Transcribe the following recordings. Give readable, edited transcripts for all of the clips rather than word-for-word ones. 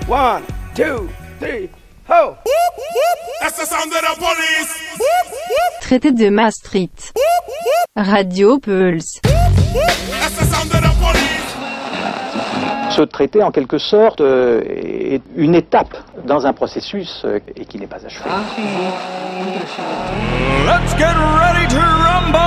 1, 2, 3, ho! That's the sound of the police. Traité de Maastricht. Radio Pulse. That's the sound of the police. Ce traité, en quelque sorte, est une étape dans un processus et qui n'est pas achevé. Let's get ready to rumble!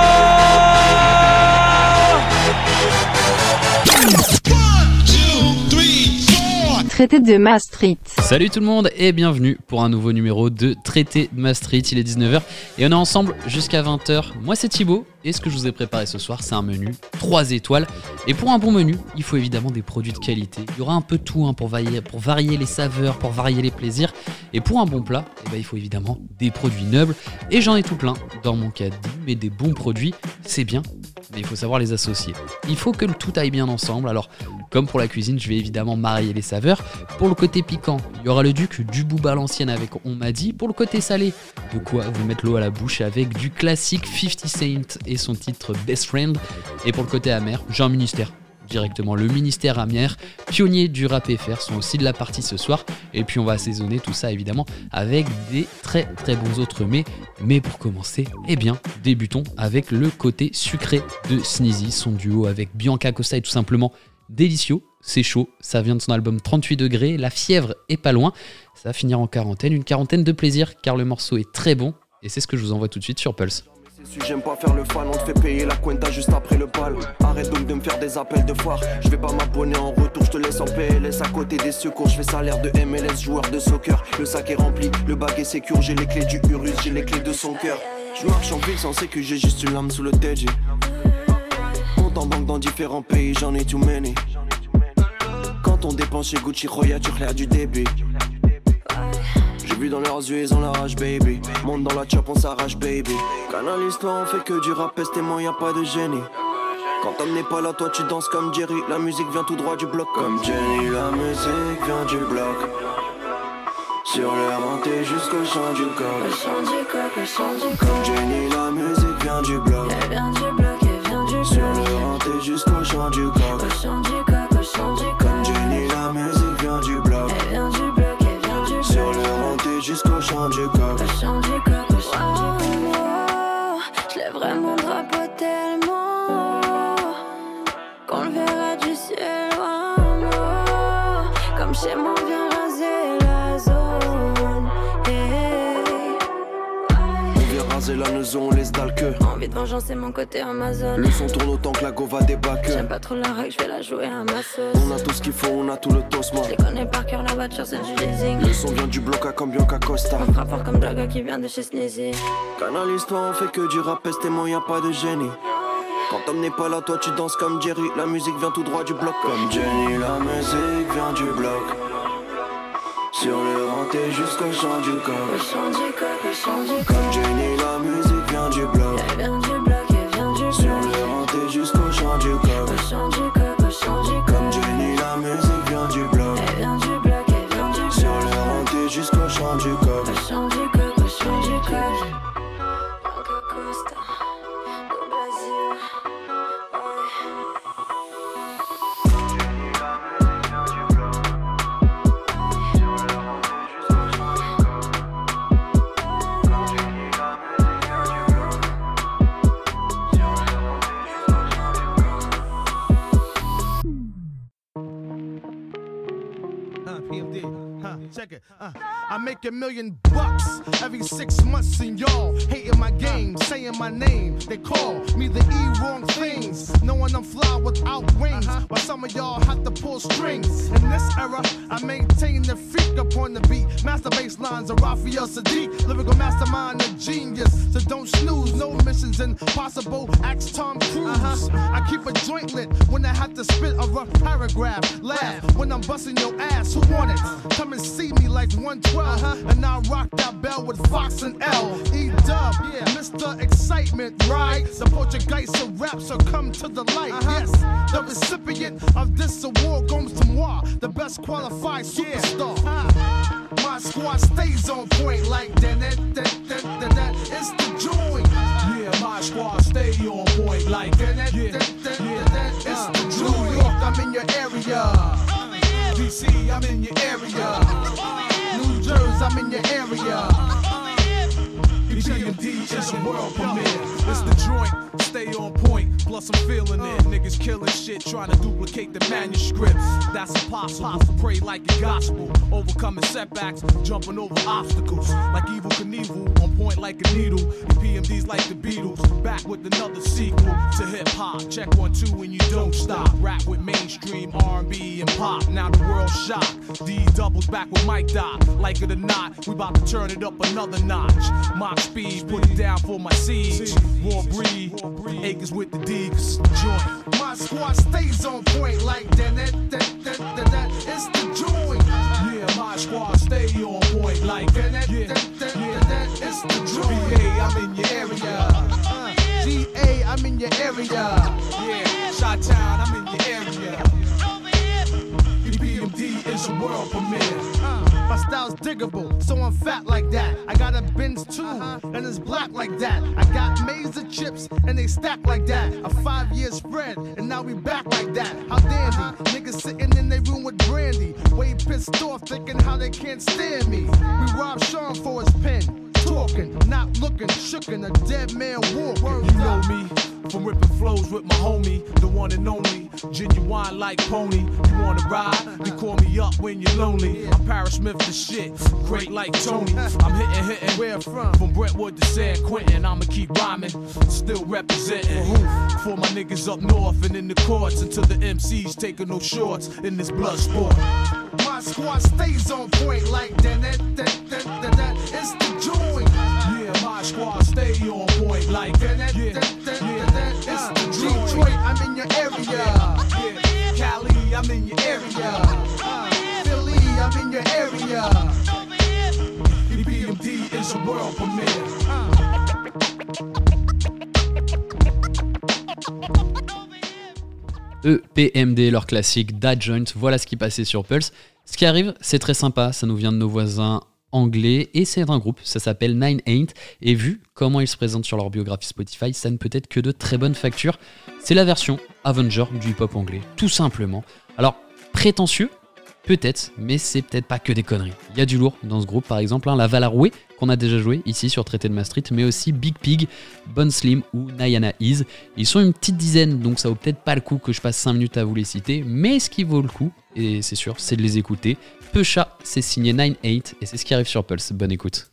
Traité de Maastricht. Salut tout le monde et bienvenue pour un nouveau numéro de Traité de Maastricht. Il est 19h et on est ensemble jusqu'à 20h. Moi c'est Thibaut et ce que je vous ai préparé ce soir c'est un menu 3 étoiles. Et pour un bon menu, il faut évidemment des produits de qualité. Il y aura un peu de tout pour varier les saveurs, pour varier les plaisirs. Et pour un bon plat, il faut évidemment des produits nobles. Et j'en ai tout plein dans mon caddie, mais des bons produits, c'est bien. Mais il faut savoir les associer. Il faut que le tout aille bien ensemble. Alors, comme pour la cuisine, je vais évidemment marier les saveurs. Pour le côté piquant, il y aura le duc du Booba à l'ancienne avec On m'a dit. Pour le côté salé, de quoi vous mettre l'eau à la bouche avec du classique 50 Cent et son titre Best Friend. Et pour le côté amer, j'ai un ministère. Directement le ministère Amière, pionnier du rap FR, sont aussi de la partie ce soir. Et puis on va assaisonner tout ça évidemment avec des très très bons autres mets. Mais pour commencer, débutons avec le côté sucré de Sneezy, son duo avec Bianca Costa est tout simplement délicieux. C'est chaud, ça vient de son album 38 degrés, la fièvre est pas loin. Ça va finir en quarantaine, une quarantaine de plaisir car le morceau est très bon. Et c'est ce que je vous envoie tout de suite sur Pulse. J'aime pas faire le fan, on te fait payer la cuenta juste après le bal. Arrête donc de me faire des appels de foire. Je vais pas m'abonner en retour, je te laisse en PLS à côté des secours. Je fais salaire de MLS, joueur de soccer. Le sac est rempli, le bag est sécure. J'ai les clés du Urus, j'ai les clés de son cœur. Je marche en ville sans sécu, j'ai juste une lame sous le TG. Compte en banque dans différents pays, j'en ai too many. Quand on dépense chez Gucci, Roya, tu claires du débit. J'ai vu dans leurs yeux, ils ont la rage, baby. Monte dans la chop, on s'arrache, baby. Canalise-toi, on fait que du rap, peste-moi, y'a pas de génie. Quand Tom n'est pas là, toi tu danses comme Jerry. La musique vient tout droit du bloc. Comme Jenny, la musique vient du bloc. Sur le renté jusqu'au chant du coq. Le chant du coq, le chant du coq. Comme Jenny, la musique vient du bloc. Elle vient du bloc, elle vient du bloc. Sur le renté jusqu'au chant du coq. Le chant du coq, le chant du coq. Comme Jenny, la musique vient du bloc. Elle vient du bloc, elle vient du bloc. Sur le renté jusqu'au chant du coq. Le chant du coq, le chant du coq. Je lève vraiment drapeau tellement qu'on le verra du ciel. Comme chez moi, on vient raser la zone. On vient raser la maison, on laisse dalle que. Envie de vengeance, c'est mon côté Amazon. Le son tourne autant que la go va débacker. J'aime pas trop la règle, je vais la jouer à ma sauce. On a tout ce qu'il faut, on a tout le tosma. Je les connais par cœur, la voiture c'est du leasing. Le son vient du bloc à comme Bianca Costa. On frappe fort comme Draga qui vient de chez Sneezy. Canalise-toi, on fait que du rap, peste-moi, y'a pas de génie. Quand Tom n'est pas là, toi tu danses comme Jerry. La musique vient tout droit du bloc. Comme Jenny, la musique vient du bloc. Sur le renté jusqu'au chant du coq. Le chant du coq, le chant du coq. Comme Jenny, la musique vient du bloc. Elle vient du bloc, elle vient du bloc. Sur le renté jusqu'au chant du coq. Le chant du coq, le chant du coq. Comme Jenny, la musique vient du bloc. Elle vient du bloc, elle vient du bloc. Sur le renté jusqu'au chant du coq. Le chant du coq, le chant du coq. Bianca Costa, au Brésil. Check it. I make $1 million every 6 months, and y'all hating my game, saying my name. They call me the wrong things, knowing I'm fly without wings. While some of y'all have to pull strings. In this era, I maintain the freak upon the beat. Master bass lines of Raphael Sadiq, lyrical mastermind, a genius. So don't snooze, no missions impossible. Ask Tom Cruise. I keep a joint lit when I have to spit a rough paragraph. Laugh when I'm busting your ass. Who want it? Come and see me like 112, and I rock that bell with Fox and L. E-Dub, yeah, Mr. Excitement, right? The Portuguese of rap, so come to the light. Yes, the recipient of this award goes to moi, the best qualified superstar. My squad stays on point like that. It's the joint. Yeah, my squad stay on point like that. It's the New York, I'm in your area. DC, I'm in your area. New Jersey, I'm in your area. EPMD is a world premiere. It's the joint, stay on point. Plus I'm feeling it. Niggas killing shit, trying to duplicate the manuscripts. That's impossible. Pray like a gospel. Overcoming setbacks, jumping over obstacles. Like Evil Knievel, on point like a needle. EPMD's like the Beatles, back with another sequel to hip hop. Check 1, 2 and you don't stop. Rap with mainstream R&B and pop. Now the world's shocked. D doubles back with Mike Doc. Like it or not, we about to turn it up another notch. Mock speed, put it down for my siege. Raw breed, acres with the D, cause it's the joint. My squad stays on point like that. It's the joint. Yeah, my squad stay on point like that. It's the joint. GA, I'm in your area. GA, I'm in your area. Yeah, Chi-Town, I'm in your area. EPMD is a world premiere. My style's diggable, so I'm fat like that. I got a Benz too, and it's black like that. I got Mesa chips, and they stack like that. A 5-year spread, and now we back like that. How dandy, niggas sitting in their room with brandy. Way pissed off, thinking how they can't stand me. We robbed Sean for his pen. Talking, not looking, shookin', a dead man walking. You know me, from ripping flows with my homie, the one and only, genuine like Pony. You wanna ride? Then call me up when you're lonely. I'm Paris Smith the shit, great like Tony. I'm hitting, where from? From Brentwood to San Quentin. I'ma keep rhyming, still representing. For my niggas up north and in the courts, until the MCs taking no shorts in this blood sport. My squad stays on point like that. It's the joint. Yeah, my squad stay on point like that. It's the joint. Detroit, I'm in your area. Yeah, Cali, I'm in your area. Philly, I'm in your area. EPMD is a world premiere. EPMD, leur classique Da Joint, voilà ce qui passait sur Pulse. Ce qui arrive, c'est très sympa, ça nous vient de nos voisins anglais et c'est un groupe, ça s'appelle 9-8 et vu comment ils se présentent sur leur biographie Spotify, ça ne peut être que de très bonne facture. C'est la version Avenger du hip-hop anglais, tout simplement. Alors, prétentieux, peut-être, mais c'est peut-être pas que des conneries. Il y a du lourd dans ce groupe, par exemple, la Valaroué, qu'on a déjà joué ici sur Traité de Maastricht, mais aussi Big Pig, Bon Slim ou Nayana Ease. Ils sont une petite dizaine, donc ça vaut peut-être pas le coup que je passe 5 minutes à vous les citer, mais ce qui vaut le coup, et c'est sûr, c'est de les écouter. Pecha, c'est signé 9-8, et c'est ce qui arrive sur Pulse. Bonne écoute.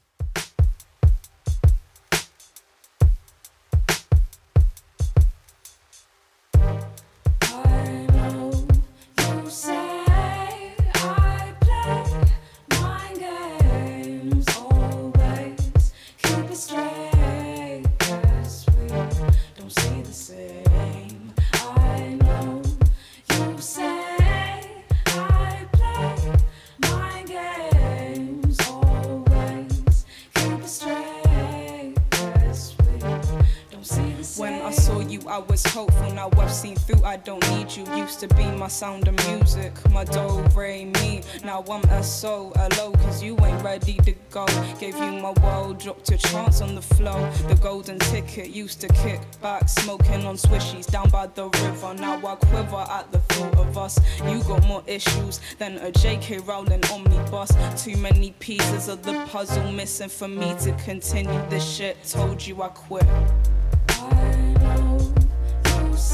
I was hopeful, now I've seen through, I don't need you. Used to be my sound of music, my do, re, mi. Now I'm SO-LO, cause you ain't ready to go. Gave you my world, dropped your chance on the flow. The golden ticket used to kick back, smoking on swishies down by the river. Now I quiver at the thought of us. You got more issues than a JK Rowling omnibus. Too many pieces of the puzzle missing for me to continue this shit. Told you I quit. Say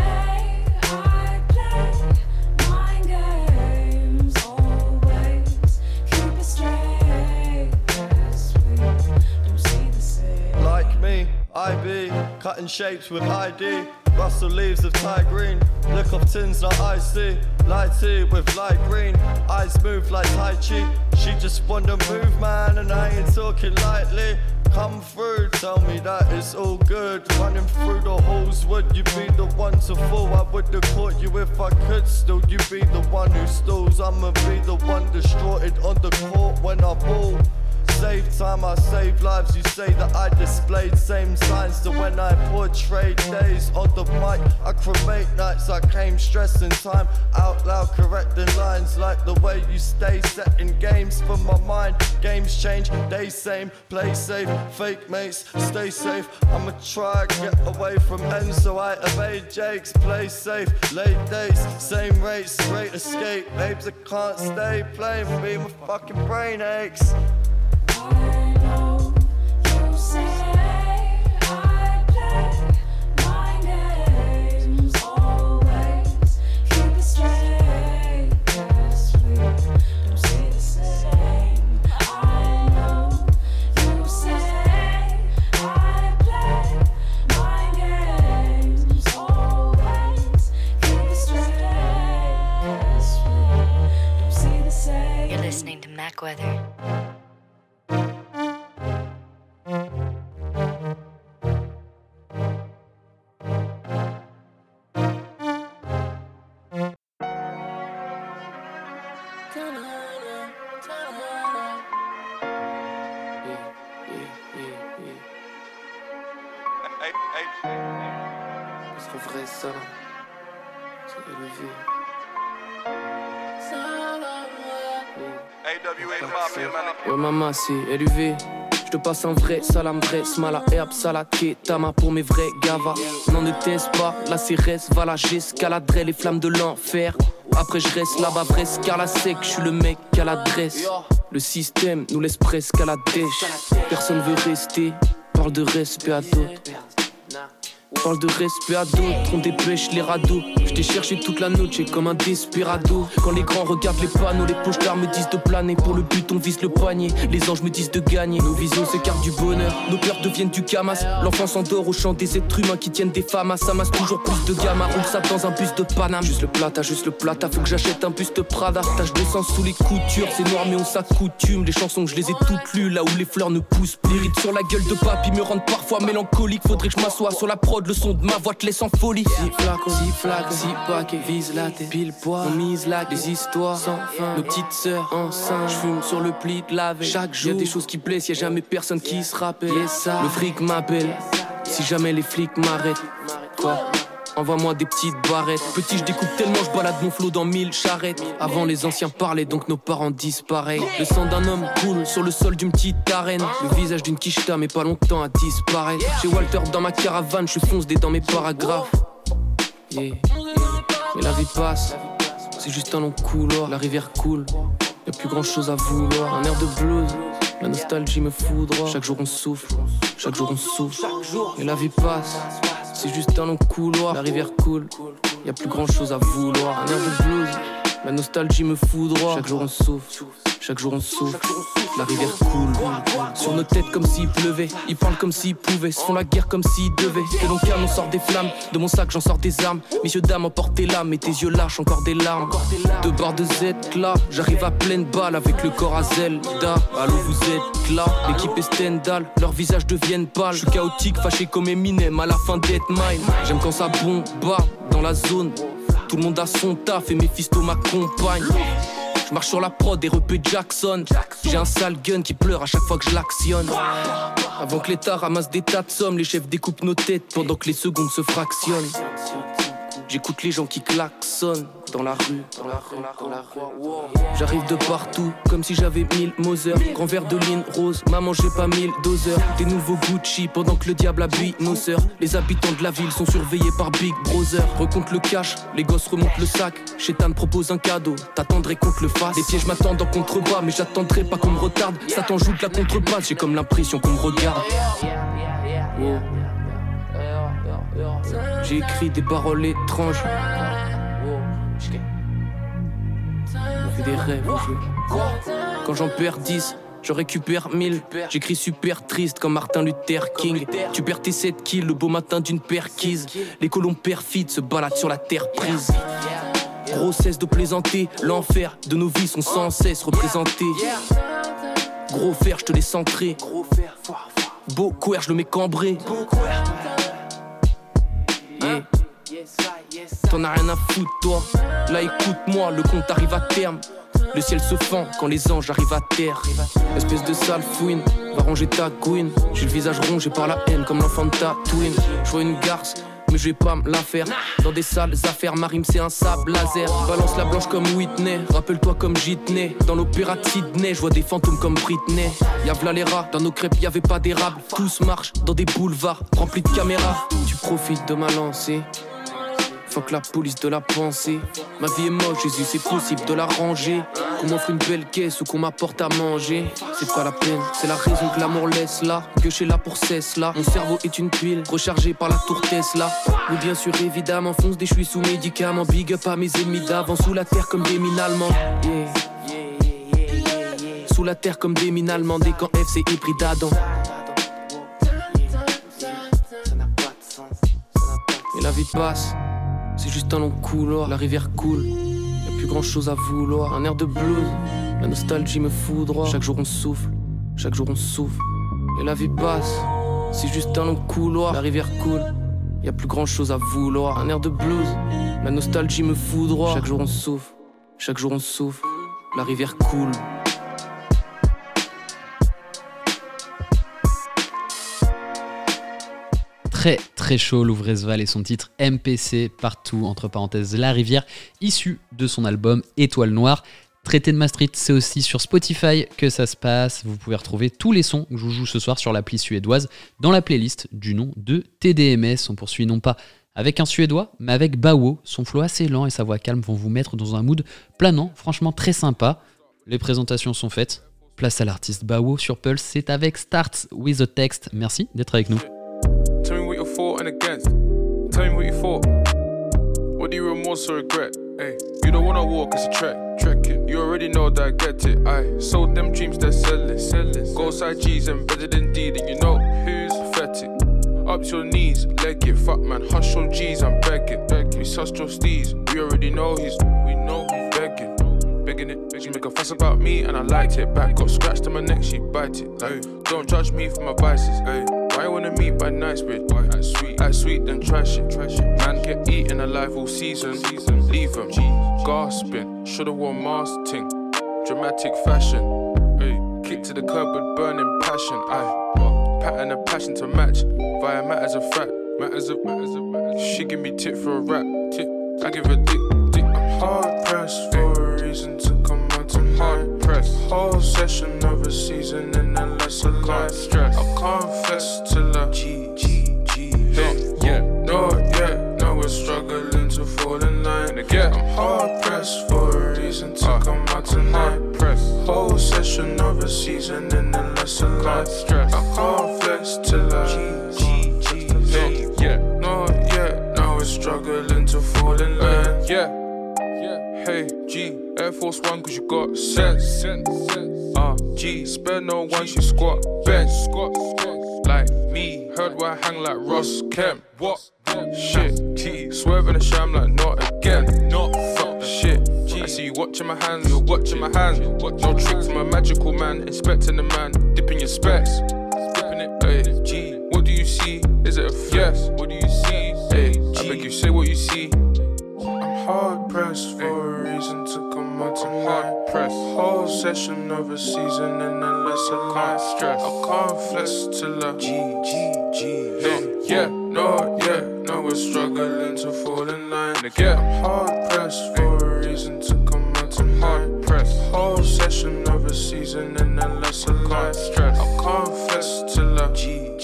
I play mind games always. Keep it straight, yes, we don't see the same. Like me, I be cutting shapes with high D. Rustle leaves of Thai green. Lick off tins like I see. Light tea with light green. Eyes move like Tai Chi. She just wanna move, man, and I ain't talking lightly. Come through, tell me that it's all good. Running through the halls, would you be the one to fall? I would've caught you if I could. Still, you be the one who stalls. I'ma be the one distraughted on the court when I ball. Save time, I save lives. You say that I displayed same signs to when I portrayed days on the mic. I cremate nights, I came stressing time out loud, correcting lines like the way you stay setting games for my mind. Games change, days same, play safe, fake mates, stay safe. I'ma try get away from ends, so I evade Jakes. Play safe, late days, same race, great escape. Babes, I can't stay playing for me, my fucking brain aches. I know you say I play my games always. Keep it straight, yes, we don't see the same. I know you say I play my games always. Keep it straight, yes, we don't see the same. You're listening to Mac Weather. Parce qu'en vrai, ça, c'est élevé. Ouais, maman, c'est élevé. Je te passe un vrai salam, vrai smala, herbe, salade, ketama pour mes vrais gavas. Non, ne teste pas, la CRS, voilà, j'escaladerai les flammes de l'enfer. Après, je reste là-bas, vrai, car la sec, je suis le mec à l'adresse. Le système nous laisse presque à la dèche. Personne veut rester, parle de respect à d'autres. Parle de respect à d'autres, on dépêche les radeaux. Je t'ai cherché toute la noche comme un desperado. Quand les grands regardent les panneaux, les pochards me disent de planer. Pour le but on vise le poignet, les anges me disent de gagner. Nos visions s'écartent du bonheur, nos peurs deviennent du camas. L'enfant s'endort au chant des êtres humains qui tiennent des femmes. Ça masse toujours plus de gamma, roule ça dans un bus de Paname. Juste le plata, faut que j'achète un buste Prada. Tache de sang sous les coutures, c'est noir mais on s'accoutume. Les chansons je les ai toutes lues, là où les fleurs ne poussent plus. Les rides sur la gueule de papy me rendent parfois mélancolique. Faudrait que je m'assoie sur la prod, le son de ma voix te laisse en folie. Si flacon, si paquet, vise la tête, pile poids, on mise là, des histoires sans fin. Nos petites sœurs enceintes, j'fume sur le pli de la veille. Chaque jour, y'a des choses qui blessent, y'a jamais personne qui se rappelle. Le fric m'appelle, si jamais les flics m'arrêtent. Quoi? Envoie-moi des petites barrettes. Petit, je découpe tellement, je balade mon flot dans 1000 charrettes. Avant, les anciens parlaient, donc nos parents disent pareil. Le sang d'un homme coule sur le sol d'une petite arène. Le visage d'une quicheta, mais pas longtemps à disparaître. Chez Walter, dans ma caravane, je fonce des dans mes paragraphes. Mais la vie passe, c'est juste un long couloir. La rivière coule, y'a plus grand chose à vouloir. Un air de blues, la nostalgie me foudroie. Chaque jour on souffle, chaque jour on souffle. Et la vie passe, c'est juste un long couloir. La rivière coule, y'a plus grand chose à vouloir. Un air de blues, la nostalgie me foudroie. Chaque jour on souffle, chaque jour on souffle. La rivière coule sur nos têtes comme s'il pleuvait. Ils parlent comme s'ils pouvaient, se font la guerre comme s'ils devaient. De mon calme on sort des flammes, de mon sac j'en sors des armes. Messieurs dames emportez l'âme et tes yeux lâchent encore des larmes. Deux barres de Z là, j'arrive à pleine balle avec le corps à Zelda. Allô vous êtes là, l'équipe est Stendhal, leurs visages deviennent pâles. Je suis chaotique, fâché comme Eminem à la fin d'Death Mine. J'aime quand ça bombarde dans la zone. Tout le monde a son taf et Mephisto m'accompagne. Je marche sur la prod et repé Jackson. J'ai un sale gun qui pleure à chaque fois que je l'actionne. Avant que l'État ramasse des tas de sommes, les chefs découpent nos têtes pendant que les secondes se fractionnent. J'écoute les gens qui klaxonnent dans la rue. J'arrive de partout, comme si j'avais 1000 Moser. Grand verre de ligne rose, maman j'ai pas 1000 doseurs. Des nouveaux Gucci pendant que le diable habille nos sœurs. Les habitants de la ville sont surveillés par Big Brother. Recompte le cash, les gosses remontent le sac. Chétan propose un cadeau, t'attendrais qu'on te le fasse. Les pièges m'attendent en contrebas, mais j'attendrai pas qu'on me retarde. Satan joue de la contrebasse, j'ai comme l'impression qu'on me regarde. Oh. J'ai écrit des paroles étranges. On fait des rêves au jeu. Quand j'en perds 10, je récupère 1000. J'écris super triste comme Martin Luther King. Tu perds tes 7 kills le beau matin d'une perquise. Les colons perfides se baladent sur la terre prise. Gros cesse de plaisanter, l'enfer de nos vies sont sans cesse représentés. Gros fer, je te laisse entrer. Beau couer, je le mets cambré. Yeah. T'en as rien à foutre toi. Là écoute-moi, le compte arrive à terme. Le ciel se fend quand les anges arrivent à terre. Espèce de sale fouine, va ranger ta couine. J'ai le visage rongé par la haine comme l'enfant de Tatooine. Je vois une garce, mais je vais pas me la faire. Dans des sales affaires, ma rime c'est un sable laser. Balance la blanche comme Whitney, rappelle-toi comme Jitney. Dans l'opéra de Sydney, je vois des fantômes comme Britney. Y'a v'là les rats, dans nos crêpes y'avait pas d'érable. Tous marchent dans des boulevards remplis de caméras. Tu profites de ma lancée, fuck la police de la pensée. Ma vie est moche, Jésus, c'est possible de la ranger. Qu'on m'offre une belle caisse ou qu'on m'apporte à manger, c'est pas la peine, c'est la raison que l'amour laisse là. Que je suis là pour cesse là. Mon cerveau est une tuile, rechargée par la tour Tesla. Oui bien sûr évidemment, fonce des chuis sous médicaments. Big up à mes ennemis d'avant, sous la terre comme des mines allemands. Sous la terre comme des mines allemandes. Et quand F c'est hybride Adam. Et la vie passe, c'est juste un long couloir, la rivière coule, y'a plus grand chose à vouloir. Un air de blues, la nostalgie me foudroie. Chaque jour on souffle, chaque jour on souffle. Et la vie passe, c'est juste un long couloir, la rivière coule, y'a plus grand chose à vouloir. Un air de blues, la nostalgie me foudroie. Chaque jour on souffle, chaque jour on souffle. La rivière coule. Très très chaud, Louvrezval et son titre MPC, partout entre parenthèses La Rivière, issu de son album Étoile Noire. Traité de Maastricht, c'est aussi sur Spotify que ça se passe. Vous pouvez retrouver tous les sons que je vous joue ce soir sur l'appli suédoise dans la playlist du nom de TDMS. On poursuit non pas avec un suédois, mais avec Bawo. Son flow assez lent et sa voix calme vont vous mettre dans un mood planant, franchement très sympa. Les présentations sont faites. Place à l'artiste Bawo sur Pulse, c'est avec Starts With A Text. Merci d'être avec nous. Tell me what you for and against. Tell me what you for. What do you remorse or regret? Hey, you don't wanna walk, it's a trek. Trekking, you already know that I get it. I sold them dreams, they're selling. Go side G's embedded in D, then you know who's pathetic. Up to your knees, leg it, fuck man, hush your G's, I'm begging. We sussed your steez, we already know we know he's begging. Begging it, she make a fuss about me and I liked it. Back got scratched on my neck, she bite it. Like, don't judge me for my vices. Ay. Why you wanna meet by night, bitch? Why act sweet, then trash it. Man get eaten alive all season. Leave them, gasping. Shoulda worn mask ting. Dramatic fashion. Ay. Kick to the curb with burning passion. Pattern of passion to match. Via matters of fact. Matters of. She give me tit for a rap. Tit. I give her dick. I'm hard pressed for a reason to come out tonight. Hard pressed. Whole session of a season and then less a life. Stress. I'll confess till I now we're struggling to fall in line. Again, I'm hard pressed for a reason to come out tonight. Whole session of a season and then less a life. Stress. I confess till I now we're struggling to fall in line. Hey, G, Air Force One cause you got sense. G, spare no one, she squat, bench. Like me, heard where I hang like Ross Kemp. What? Shit, G, swerving a sham like not again. Not fuck shit. G, I see you watching my hands, you're watching my hands. No tricks, I'm a magical man, inspecting the man, dipping your specs. Dipping it, hey, G, what do you see? Is it a yes? What do you see? Hey, I beg you, say what you see. I'm hard pressed for a reason to come out tonight. Hard pressed. Whole session of a season and then less a line. Stress. I can't flex till I now we're struggling to fall in line. I'm hard pressed for a reason to come out tonight. Hard pressed. Whole session of a season and then less a line. Stress. I can't flex till I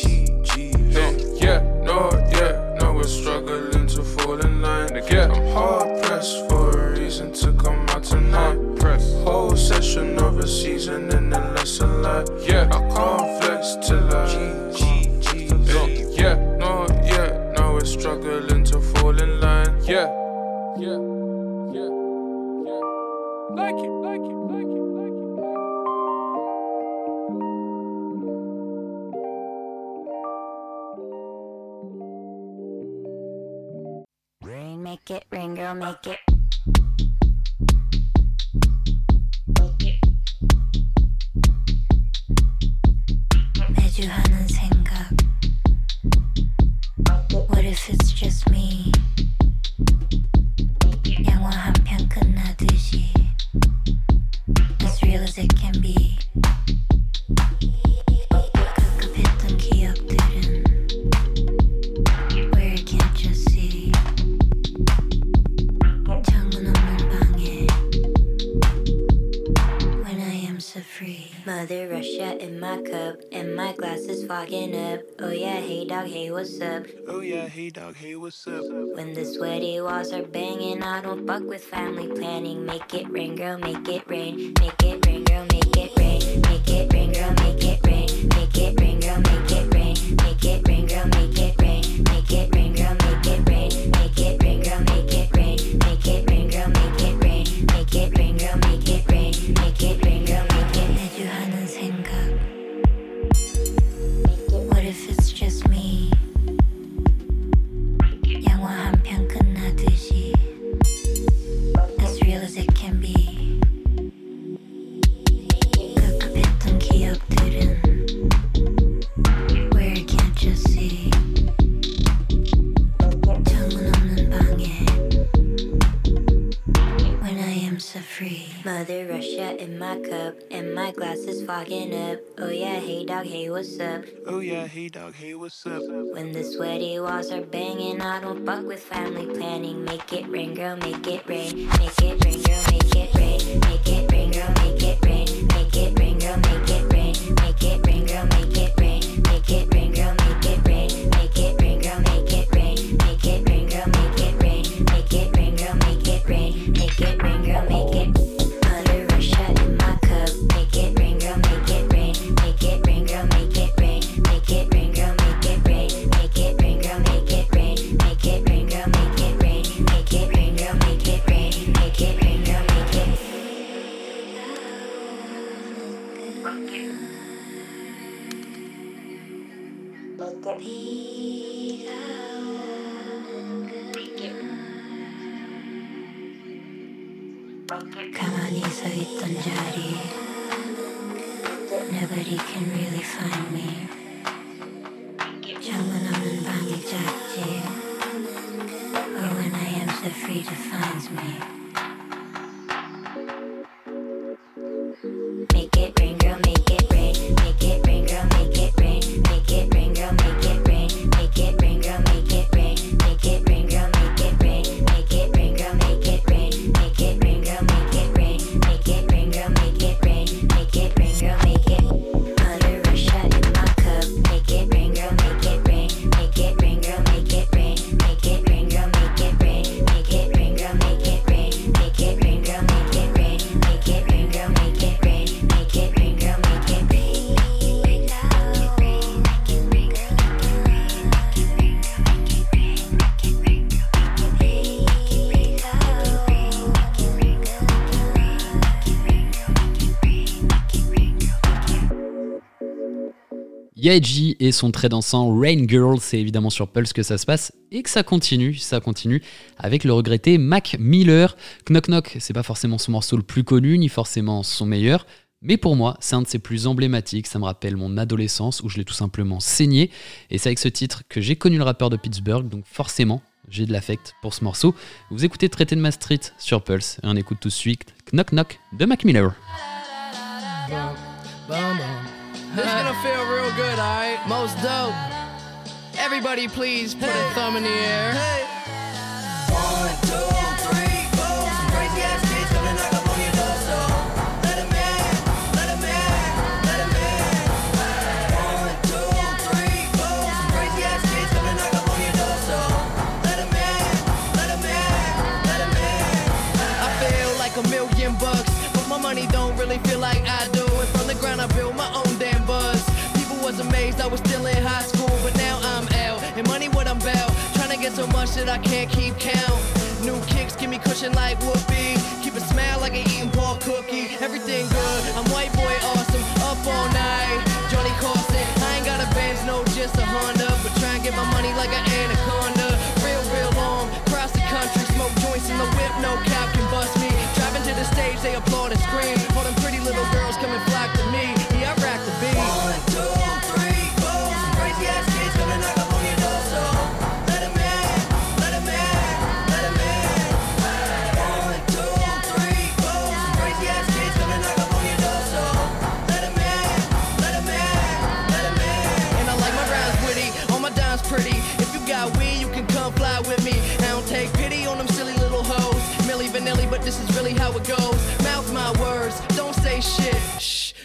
now we're struggling to fall in line. I'm hard pressed for a reason to come out tonight. Whole session of a season and then less a lie. I can't flex till I now we're struggling to fall in line. Like it. Make it, rain girl, make it. 매주 하는 생각. What if it's just me? 영화 한 편 끝나듯이 Mother Russia in my cup, and my glass is fogging up. Oh yeah, hey dog, hey what's up? Oh yeah, hey dog, hey what's up? When the sweaty walls are banging, I don't fuck with family planning. Make it rain, girl, make it rain. Make it rain, girl, make it rain. Make it rain, girl, make it rain. Make it rain, girl, make it rain. Make it rain, girl, make it rain. Make it rain, girl, make it rain. Make it rain, girl, make it rain. Make it rain, girl, make it rain. Make it rain, girl, make it rain. Make it rain, girl, make it. 매주 하는 생각. What if it's just me? 영화 한 편 끝나듯이. As real as it can be. 급급했던 기억들은 where I can't just see. 창문 없는 방에 when I am so free. Mother Russia in my cup, and my glass is fogging up. Oh yeah, hey dog, hey what's up? Oh yeah, hey dog, hey what's up? When the sweaty walls are banging, I don't fuck with family planning. Make it rain, girl, make it rain. Make it rain, girl, make it rain. Make it rain, girl, make it rain. Make it rain, girl, make it rain. Make it rain, girl, make it rain. Make it rain, girl, make it rain. Make it rain, girl, make it rain. Make it rain, girl, make it rain. Make it rain, girl, make it rain. Make it rain, girl, make it. Mother Russia in my cup. Make it rain, girl, make it rain. Make it rain, girl, make it rain. Make it rain, girl, make it rain. Make it rain, girl, make it rain. Make it rain, girl, make it rain. Make it rain, girl, make it rain. Make it rain, girl, make it. 가만히 서 있던 자리. Nobody can really find me. 창문 없는 방이 작지. Or when I am so free defines me. Make it rain, girl, make it rain. Make it rain, girl, make it rain. Make it rain, girl, make it rain. Make it rain, girl, make it rain. Make it rain, girl, make it rain. Make it rain, girl, make it rain. Make it rain, girl, make it rain. Make it rain, girl, make it rain. Make it rain, girl, make it. Mother Russia in my cup. Make it rain, girl, make it rain. Make it rain, girl, make it rain. Make it rain, girl, make it rain. Make it rain, girl, make it rain. Make it rain, girl, make it rain. Make it rain, girl, make it rain. Make it rain, girl, make it rain. Yaeji et son très dansant Rain Girl, c'est évidemment sur Pulse que ça se passe et que ça continue avec le regretté Mac Miller. Knock Knock, c'est pas forcément son morceau le plus connu, ni forcément son meilleur, mais pour moi, c'est un de ses plus emblématiques, ça me rappelle mon adolescence où je l'ai tout simplement saigné, et c'est avec ce titre que j'ai connu le rappeur de Pittsburgh, donc forcément, j'ai de l'affect pour ce morceau. Vous écoutez Traité de Maastricht sur Pulse, et on écoute tout de suite Knock Knock de Mac Miller. This is gonna feel real good, alright? Most dope. Everybody please put a thumb in the air. Hey. 1, 2, 3, 4. Some crazy ass kids gonna knock up on your door, so let 'em in, let 'em in, let 'em in. 1, 2, 3, 4. Some crazy ass kids gonna knock up on your door, so let 'em in, let 'em in, let 'em in. I feel like $1 million, but my money don't really feel like I do. And from the ground I built my own damn buzz. People was amazed I was still in high school, but now I'm out. And money what I'm about, trying to get so much that I can't keep count. New kicks give me cushion like whoopee. Keep a smile like an eating pork cookie. Everything good, I'm white boy awesome. Up all night, Johnny Carson. I ain't got a Benz, no, just a Honda. But try and get my money like an anaconda. Real long, cross the country. Smoke joints in the whip, no cap can bust me. Driving to the stage, they applaud and scream. All them pretty little girls come and flock to me. Yeah, I rock the beat. 1, 2, 3, 4. Some crazy ass kids gonna knock up on your door, so let 'em in, let 'em in, let 'em in. 1, 2, 3,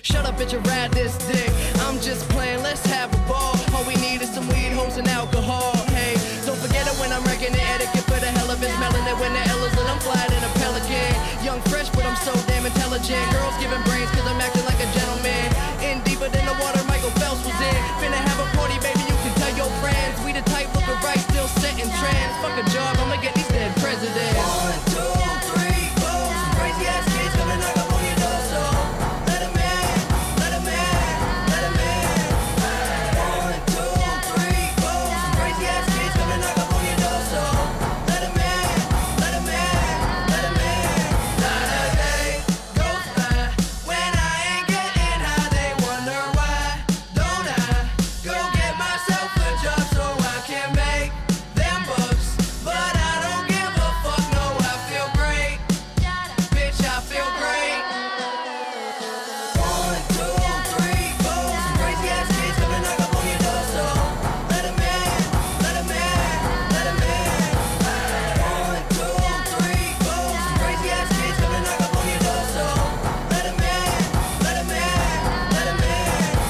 Shut up, bitch, and ride this dick. I'm just playing, let's have a ball. All we need is some weed, hoes, and alcohol. Hey, don't forget it when I'm wrecking the etiquette for the hell of it. Smelling it when the L is and I'm flying in a pelican. Young, fresh, but I'm so damn intelligent. Girls giving brains cause I'm acting like a gentleman. In deeper than the water Michael Phelps was in. Finna have a party, baby, you can tell your friends. We the type looking right, still set in trance. Fuck a job, I'ma get these dead presidents. 1, 2, 3, 4. Some crazy ass kids gonna knock up on your door, so let 'em in, let 'em in, let 'em in. 1, 2, 3, 4. Some crazy ass kids gonna knock up on your door, so let 'em in, let 'em in, let 'em in. Not a day goes by when I ain't getting high. They wonder why don't I go get myself a job so I can make them bucks. But I don't give a fuck, no, I feel great. Bitch, I feel great. 1, 2, 3, 4. Some crazy ass kids gonna knock up on your door, so let 'em in, let 'em in, let 'em in. 1, 2, 3, 4. Some crazy ass kids gonna knock up on your door, so let 'em in, let 'em in, let 'em in.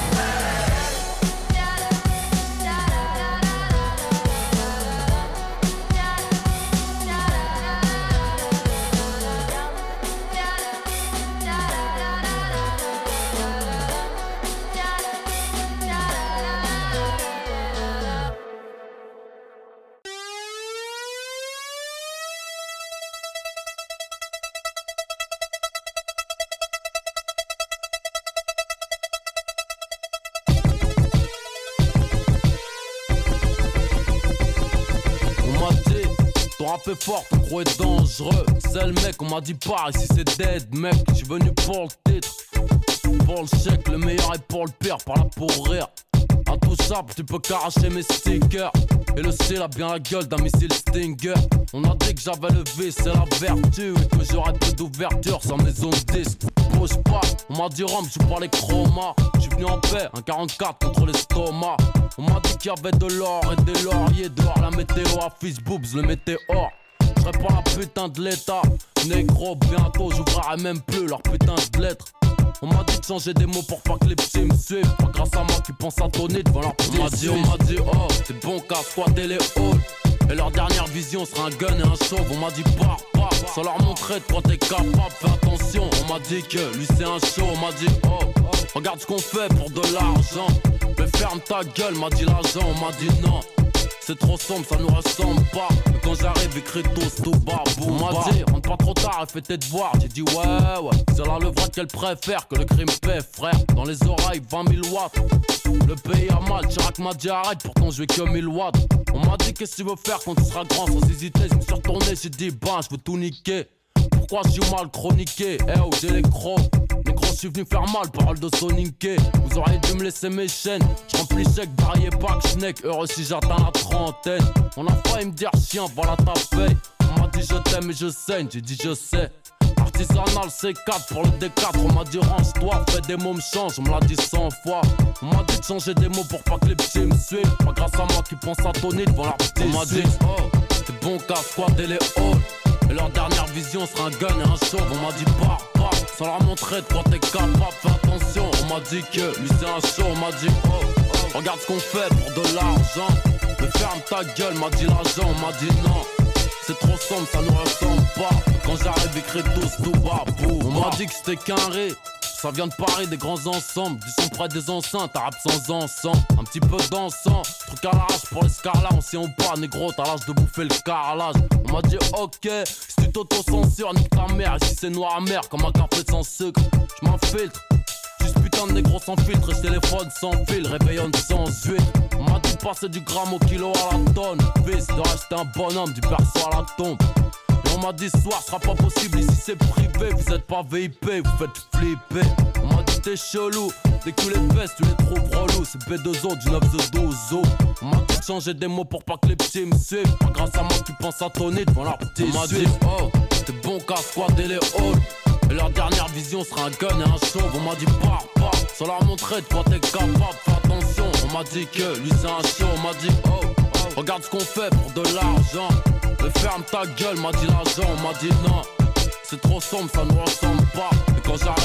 On m'a dit, ton rap est fort, ton gros est dangereux. C'est le mec, on m'a dit pas, ici c'est dead mec. J'suis venu pour le titre, pour le chèque, le meilleur et pour le pire, par là pour rire. Intouchable, tu peux qu'arracher mes stickers. Et le ciel a bien la gueule d'un missile Stinger. On a dit que j'avais le vice, c'est la vertu. Et que j'aurais plus d'ouverture sans maison de disque. Bouge pas, on m'a dit Rome, j'joue pas les chromas. J'suis venu en paix, un 44 contre l'estomac. On m'a dit qu'il y avait de l'or et des lauriers. Dehors la météo à fish boobs, le météore. J'serais pas la putain de l'état. Négro, bientôt j'ouvrirai même plus leur putain de lettres. On m'a dit de changer des mots pour pas que les petits me suivent. Pas grâce à moi qui pense à Tony devant leur petit. On m'a dit, oh, t'es bon qu'à squatter les halls. Et leur dernière vision sera un gun et un chauve. On m'a dit, pars, sans leur montrer de quoi t'es capable, fais attention. On m'a dit que lui c'est un show. On m'a dit, oh, regarde ce qu'on fait pour de l'argent. Mais ferme ta gueule, m'a dit l'agent. On m'a dit non, c'est trop sombre, ça nous ressemble pas. Mais quand j'arrive, écris tous tout bas, boum. On m'a dit, rentre pas trop tard et fais tes devoirs. J'ai dit ouais, c'est la levrette qu'elle préfère que le crime paie, frère. Dans les oreilles, 20 000 watts. Le pays a mal, Chirac m'a dit arrête, pourtant je vais que 1000 watts. On m'a dit qu'est-ce que tu veux faire quand tu seras grand, sans hésiter. Je me suis retourné, j'ai dit ben, je veux tout niquer. Pourquoi je suis mal chroniqué? Eh oh, j'ai les crocs. Les gros, je suis venu faire mal, parole de Soniké. Vous auriez dû me laisser mes chaînes. Je remplis chèque, varié pas que schneck. Heureux si j'atteins la trentaine. On a failli me dire chien, voilà ta paye. On m'a dit je t'aime et je saigne, j'ai dit je sais. Artisanal C4 pour le D4. On m'a dit range-toi, fais des mots me changent. On me l'a dit 100 fois. On m'a dit de changer des mots pour pas que les petits me suivent. Pas grâce à moi qui pense à Tony devant leur petit. On m'a dit oh, t'es bon qu'à squatter les halls. Et leur dernière vision sera un gun et un chauve. On m'a dit pars, sans leur montrer de quoi t'es capable, fais attention. On m'a dit que lui c'est un show. On m'a dit oh, regarde ce qu'on fait pour de l'argent. Mais ferme ta gueule, m'a dit l'agent. On m'a dit non, c'est trop sombre, ça nous ressemble pas. Quand j'arrive, écris tous tout bas, boum. On m'a dit que c'était qu'un ré. Ça vient de Paris, des grands ensembles. Du son près des enceintes, arabe sans encens. Un petit peu d'encens, truc à l'arrache pour l'escarlat. On s'y ou pas, négro, t'as l'âge de bouffer le carrelage. On m'a dit ok, si tu t'auto-censures, nique ta mère. Ici c'est noir amer, comme un café sans sucre. J'm'infiltre, juste putain de négro sans filtre. Et je téléphone sans fil, réveillonne sans huile. On m'a dit de passer du gramme au kilo à la tonne. Fils de rester un bonhomme, du berceau à la tombe. On m'a dit ce soir sera pas possible, ici c'est privé. Vous êtes pas VIP, vous faites flipper. On m'a dit t'es chelou, dès que tu les baisses tu les trouves relous. C'est B2O du 9 de 12 o. On m'a dit de changer des mots pour pas que les petits me suivent. Pas grâce à moi qui pense à Tony devant leur petit. On m'a dit oh, t'es bon qu'à squatter les halls. Et leur dernière vision sera un gun et un chauve. On m'a dit pars, sans leur montrer de quoi t'es capable, fais attention. On m'a dit que lui c'est un show. On m'a dit oh, regarde ce qu'on fait pour de l'argent. Mais ferme ta gueule, m'a dit l'agent. On m'a dit non, c'est trop sombre, ça nous ressemble pas. Et quand j'arrive,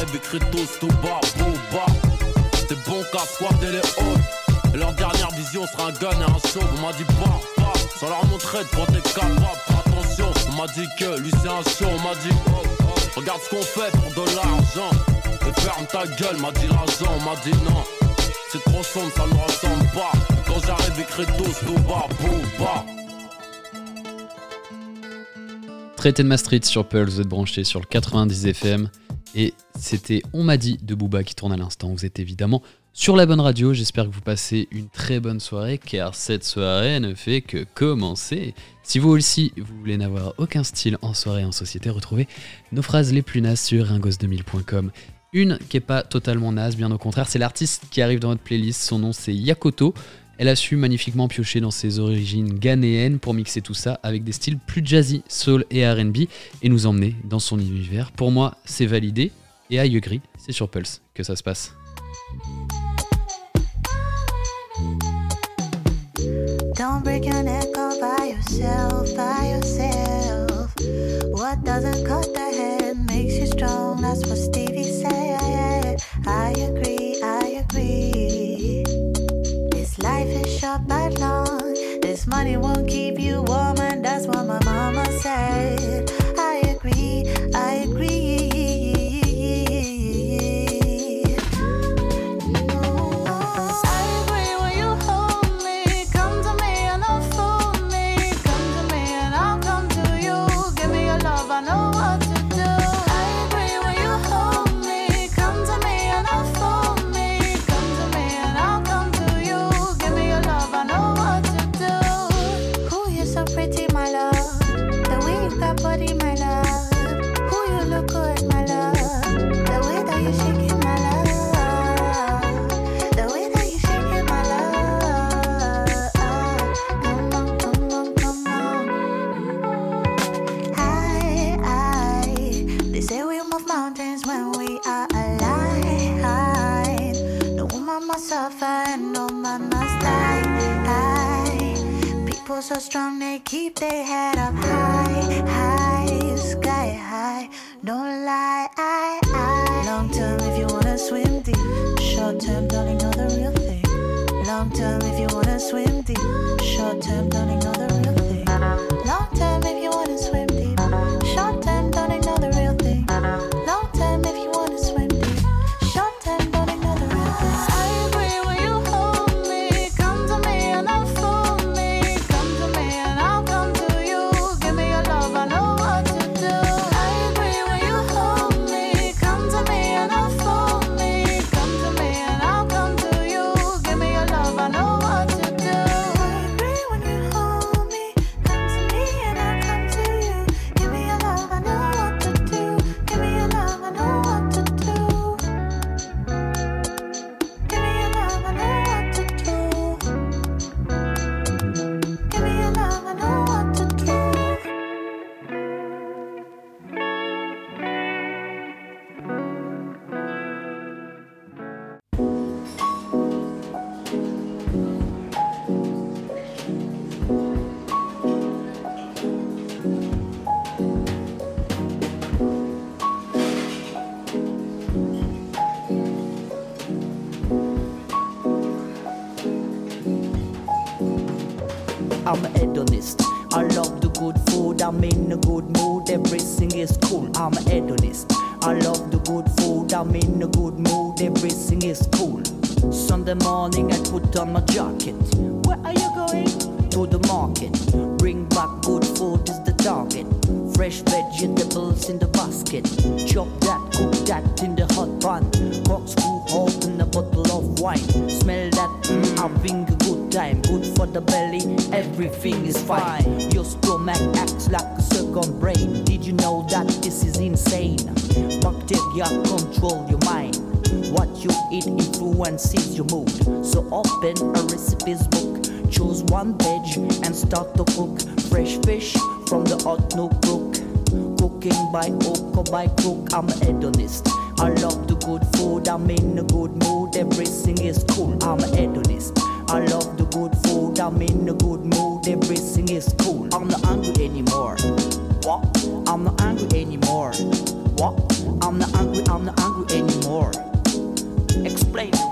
j'arrive, écrit tous tout bas, bouba. T'es bon qu'à squatter les hauts. Et leur dernière vision sera un gun et un show. On m'a dit bah, ça leur montrait de quoi t'es capable. Attention, on m'a dit que lui c'est un show. On m'a dit regarde ce qu'on fait pour de l'argent. Et ferme ta gueule, m'a dit l'agent. On m'a dit non, c'est trop sombre, ça ne ressemble pas. Et quand j'arrive, écrit tous tout bas, bouba. Traité de Maastricht sur Pulse, vous êtes branché sur le 90 FM. Et c'était On m'a dit de Booba qui tourne à l'instant. Vous êtes évidemment sur la bonne radio. J'espère que vous passez une très bonne soirée, car cette soirée ne fait que commencer. Si vous aussi, vous voulez n'avoir aucun style en soirée et en société, retrouvez nos phrases les plus nazes sur ringos2000.com. Une qui n'est pas totalement naze, bien au contraire, c'est l'artiste qui arrive dans votre playlist. Son nom c'est Yakoto. Elle a su magnifiquement piocher dans ses origines ghanéennes pour mixer tout ça avec des styles plus jazzy, soul et R&B et nous emmener dans son univers. Pour moi, c'est validé et I agree, c'est sur Pulse que ça se passe. Don't break your neck all by yourself, by yourself. What doesn't cut the head makes you strong, that's what Stevie said. I agree, I agree. Life is short but long. This money won't keep you warm, and that's what my mama said. I agree, I agree. I agree when you hold me. Come to me and don't fool me. Come to me and I'll come to you. Give me your love, I know what to do. I agree when you hold me. Come to me and don't fool me. Come to me and I'll come to you. Love, I know what to do. Ooh, you're so pretty, my love. The way you got body, my love. Ooh, you look good, my love. The way that you shake it, my love. The way that you shake it, my love. Come on, come on, come on. They say we move mountains when we are alive. No woman must suffer and no man must. People so strong they keep their head up high, high, sky high. Don't lie, long term if you wanna swim deep. Short term, don't ignore the real thing. Long term if you wanna swim deep. Short term, don't ignore the real thing. Long term if you wanna swim deep. Short term, don't ignore the real thing. Long term if you wanna swim deep. Short term, don't ignore the real thing. I agree when you hold me. Come to me and don't fool me. Come to me and I'll come to you. Give me your love, I know what to do. I agree when you hold me. Come to me and don't fool me. Come to me and I'll come to you. Give me your love, I know what to do. I agree when you hold me. Come to me and I'll come to you. Give me your love, I know what to do. Give me your love, I know what to do. Give me your love, I know what to do. Give me your love, I know what to do. I'm an hedonist. I love the good food, I'm in a good mood, everything is cool. I'm an hedonist. I love the good food, I'm in a good mood, everything is cool. Sunday morning I put on my jacket. Where are you going? To the market. Bring back good food is the target. Fresh vegetables in the basket. Chop that, cook that in the hot pan. Corkscrew open a bottle of wine. Smell that, having a good time. Good for the belly, everything is fine. Your stomach acts like a second brain. Did you know that this is insane? Bacteria control your mind. What you eat influences your mood. So open a recipes book. Choose one veg and start to cook. Fresh fish from the hot no cook. Cooking by hook or by crook, I'm a hedonist. I love the good food, I'm in a good mood, everything is cool, I'm a hedonist. I love the good food, I'm in a good mood, everything is cool. I'm not hungry anymore. What? I'm not hungry anymore. What? I'm not hungry anymore.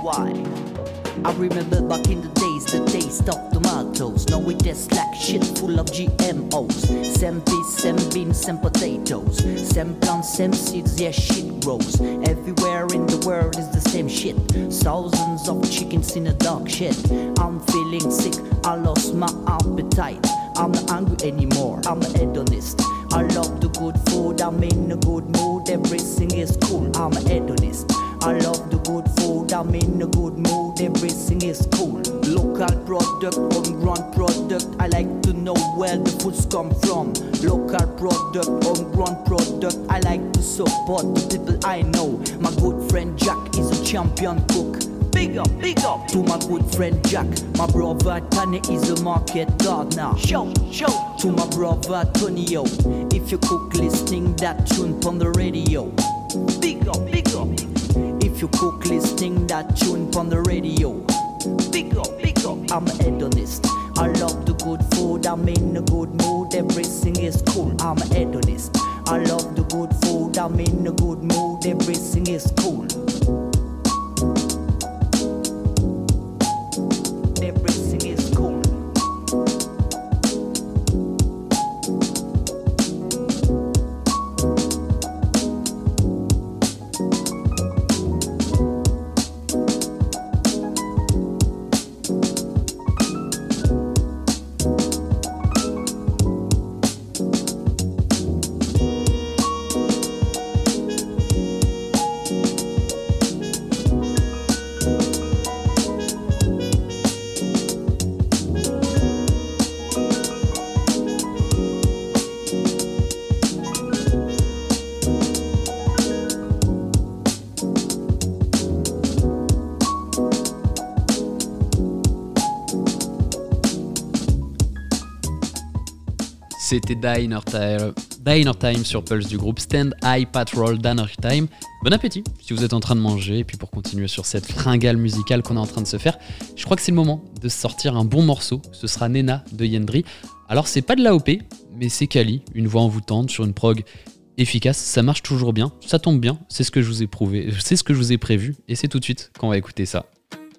why. I remember back in the days, the taste of tomatoes. Now it tastes like shit full of GMOs. Same peas, same beans, same potatoes. Same plants, same seeds, yeah shit grows. Everywhere in the world is the same shit. Thousands of chickens in a dark shed. I'm feeling sick, I lost my appetite. I'm not hungry anymore, I'm a hedonist. I love the good food, I'm in a good mood. Everything is cool, I'm a hedonist. I love the good food, I'm in a good mood. Everything is cool. Local product, homegrown product. I like to know where the foods come from. Local product, homegrown product. I like to support the people I know. My good friend Jack is a champion cook. Big up to my good friend Jack. My brother Tony is a market gardener. Show to my brother Tonio. If you cook listening that tune on the radio. Big up. If you cook listening that tune on the radio. Big up, I'm a hedonist. I love the good food, I'm in a good mood. Everything is cool, I'm a hedonist. I love the good food, I'm in a good mood. Everything is cool. Everything is cool. C'était Diner Time sur Pulse du groupe Stand High Patrol Diner Time. Bon appétit si vous êtes en train de manger. Et puis pour continuer sur cette fringale musicale qu'on est en train de se faire, je crois que c'est le moment de sortir un bon morceau. Ce sera Nena de Yendri. Alors c'est pas de l'AOP, mais c'est Kali, une voix envoûtante sur une prog efficace. Ça marche toujours bien, ça tombe bien. C'est ce que je vous ai prouvé, c'est ce que je vous ai prévu. Et c'est tout de suite qu'on va écouter ça.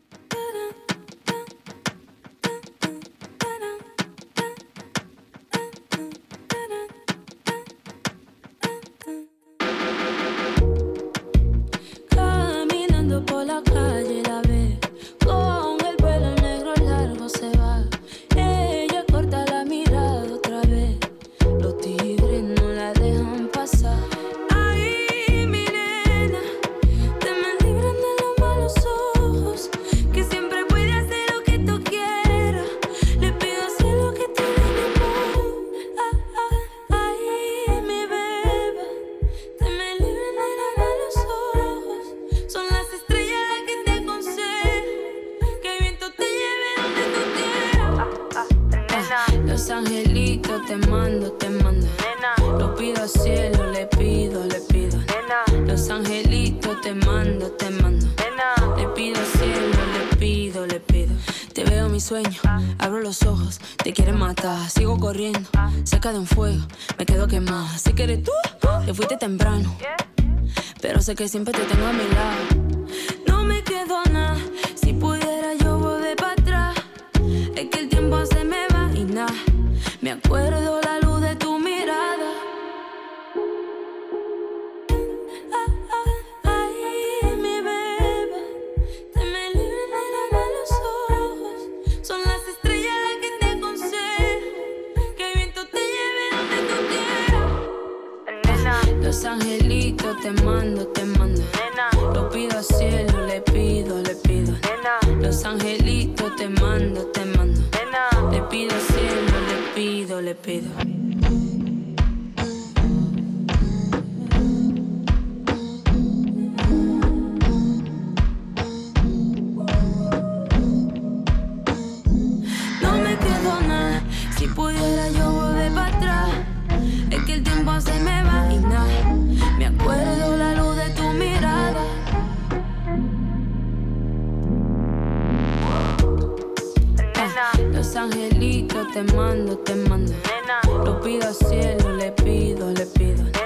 Sé que siempre te tengo a mi lado. No me quedo nada. Si pudiera yo volver para atrás. Es que el tiempo se me va y nada. Me acuerdo la luz de tu mirada. Ay, mi beba. Te me libran de los ojos. Son las estrellas las que te aconsejan. Que el viento te lleve donde tú quieras. Los angelitos te mando. Lo pido al cielo, le pido. Los angelitos te mando. Le pido al cielo, le pido. No me quedo nada. Si pudiera yo volver para atrás. Es que el tiempo se me va y nada. Me acuerdo la luz de tu mirada. Los angelitos te mando. Lo pido al cielo, le pido.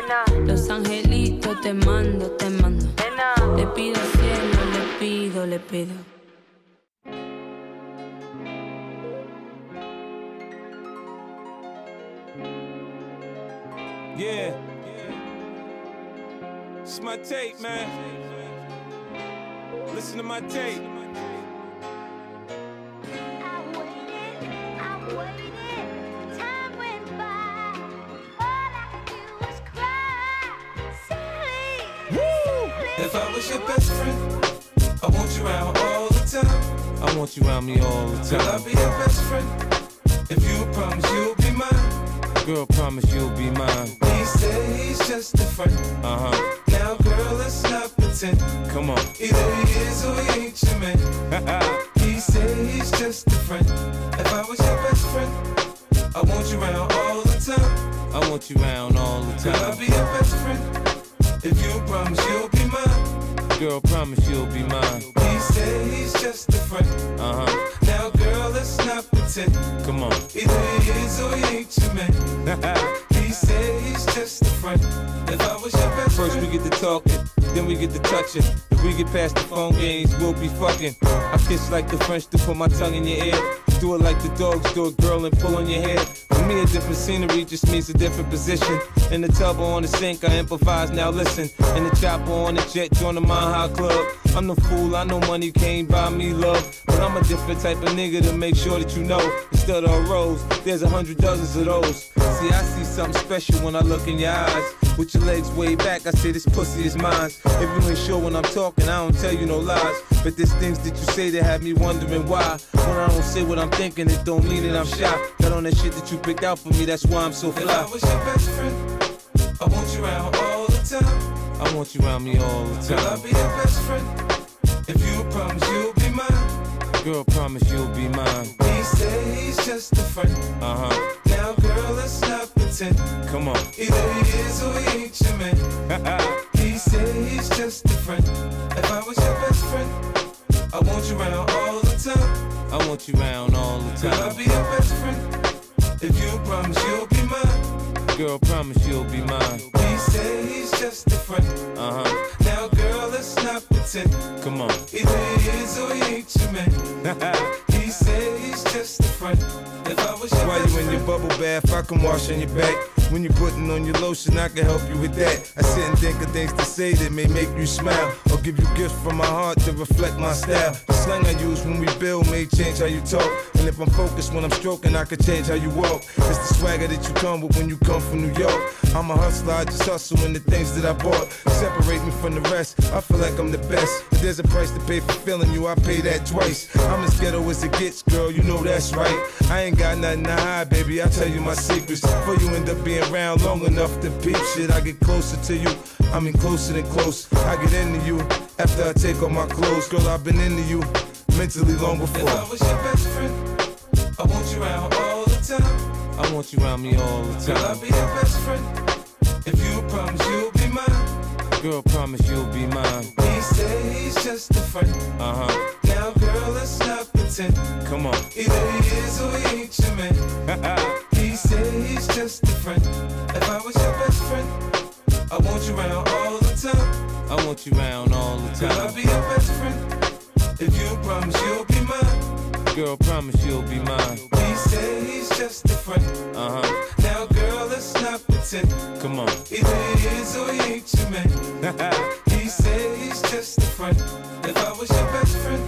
Los angelitos te mando. Le pido al cielo, le pido. estúpido. Yeah. It's my tape, man. Listen to my tape. If I was your best friend, I want you around all the time. I want you around me all the time. Girl, I'll be your best friend. If you promise you'll be mine. Girl, promise you'll be mine. He said he's just a friend. Now, girl, let's not pretend. Come on. Either he is or he ain't your man. He said he's just a friend. If I was your best friend, I want you around all the time. I want you around all the time. Girl, I'll be your best friend. If you promise you'll be mine. Girl, promise you'll be mine. He said he's just a friend. Now, girl, let's not pretend. Come on. Either he is or he ain't your man. He said he's just a friend. If I was your best First friend. we get to talking, then we get to touching. If we get past the phone games, we'll be fucking. I kiss like the French to put my tongue in your ear. Do it like the dogs do it, girl, and pull on your hair. For me, a different scenery just means a different position. In the tub or on the sink, I improvise, now listen. In the chopper on the jet, join the Mile High Club. I'm the fool, I know money can't buy me love. But I'm a different type of nigga to make sure that you know. Instead of a rose, there's 100 dozens of those. See, I see something special when I look in your eyes. With your legs way back, I say this pussy is mine. If you ain't sure when I'm talking, I don't tell you no lies. But there's things that you say that have me wondering why. When I don't say what I'm thinking, it don't mean that I'm shy. Got on that shit that you picked out for me, that's why I'm so fly. If I was your best friend, I want you around all the time. I want you around me all the time. Girl, I'll be your best friend. If you promise you'll be mine. Girl, promise you'll be mine. He said he's just a friend. Now, girl, let's not pretend. Come on. Either he is or he ain't your man. He said he's just a friend. If I was your best friend, I want you around all the time. I want you around all the time. Girl, I'll be your best friend. If you promise you'll be mine. Girl, promise you'll be mine. He said he's just a friend. Now, girl, let's not pretend. Come on. Either he is or he ain't your man. He said he's just a friend. If I was your While best you in friend. your bubble bath, I can wash on your back. When you're putting on your lotion, I can help you with that. I sit and think of things to say that may make you smile, or give you gifts from my heart to reflect my style. The slang I use when we build may change how you talk. And if I'm focused when I'm stroking, I can change how you walk. It's the swagger that you come with when you come from New York. I'm a hustler, I just hustle in the things that I bought. Separate me from the rest, I feel like I'm the best. If there's a price to pay for feeling you, I pay that twice. I'm as ghetto as it gets, girl, you know that's right. I ain't got nothing to hide, baby, I'll tell you my secrets. Before you end up being around long enough to peep shit, I get closer to you, I mean closer than close. I get into you after I take off my clothes. Girl, I've been into you mentally long before. If I was your best friend, I want you around all the time. I want you around me all the Girl, I'll time. be your best friend. If you promise you'll be mine. Girl, promise you'll be mine. He said he's just a friend. Now, girl, let's not pretend. Come on. Either he is or he ain't your man. He said he's just a friend. If I was your best friend, I want you around all the time. I want you around all the Girl, I'll time. be your best friend. If you promise you'll be mine. Girl, promise you'll be mine. He said he's just a friend. Now, girl, let's not pretend. Come on. Either he is or he ain't your man. He said he's just a friend. If I was your best friend.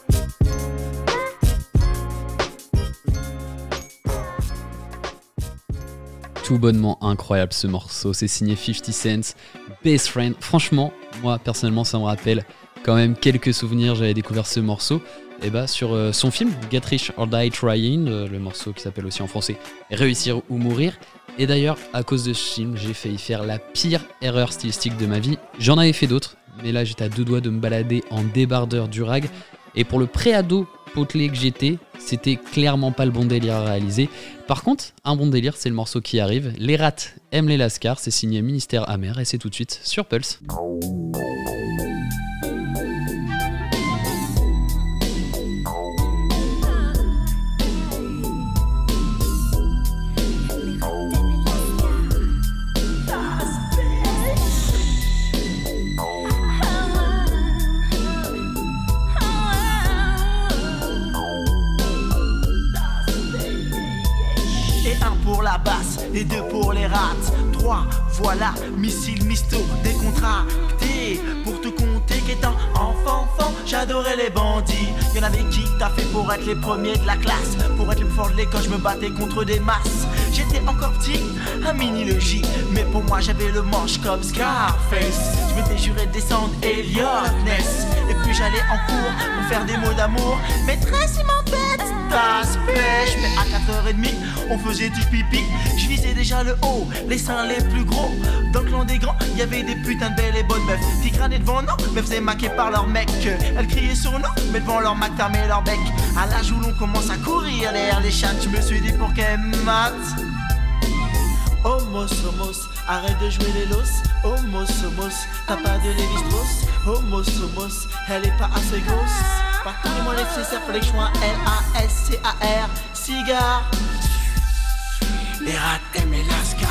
Tout bonnement incroyable ce morceau, c'est signé 50 Cent, Best Friend. Franchement, moi personnellement ça me rappelle quand même quelques souvenirs, j'avais découvert ce morceau sur son film Get Rich or Die Trying, le morceau qui s'appelle aussi en français Réussir ou Mourir. Et d'ailleurs, à cause de ce film, j'ai failli faire la pire erreur stylistique de ma vie. J'en avais fait d'autres, mais là j'étais à deux doigts de me balader en débardeur du rag. Et pour le pré-ado potelé que j'étais, c'était clairement pas le bon délire à réaliser. Par contre, un bon délire, c'est le morceau qui arrive. Les rats aiment les lascars, c'est signé Ministère Amer et c'est tout de suite sur Pulse. Oh, et 2 pour les rats. 3, voilà, missile misto, décontracté. Pour te compter qu'étant enfant, j'adorais les bandits. Y'en avait qui t'a fait pour être les premiers de la classe, pour être le plus fort de l'école, je me battais contre des masses. J'étais encore petit, un mini logis, mais pour moi j'avais le manche comme Scarface. Je m'étais juré de descendre Elliot Ness, et puis j'allais en cours pour faire des mots d'amour. Maîtresse, il m'embête, tasse pêche. Mais à 4h30, on faisait du pipi. Je visais déjà le haut, les seins les plus gros. Dans le clan des grands, il y avait des putains de belles et bonnes meufs qui crânaient devant nous, mais faisaient maquer par leur mec. Elles criaient sur nous, mais devant leur Mac t'armais leur bec. À l'âge où l'on commence à courir derrière les chattes, je me suis dit pour qu'elle mate. Homos, homos, arrête de jouer les los. Homos, homos, t'as pas de Lévi-Strauss. Homos, homos, elle est pas assez grosse. Par contre, moi nécessaire, fallait que je sois un L-A-S-C-A-R. Cigare. Les rats aiment les lascars.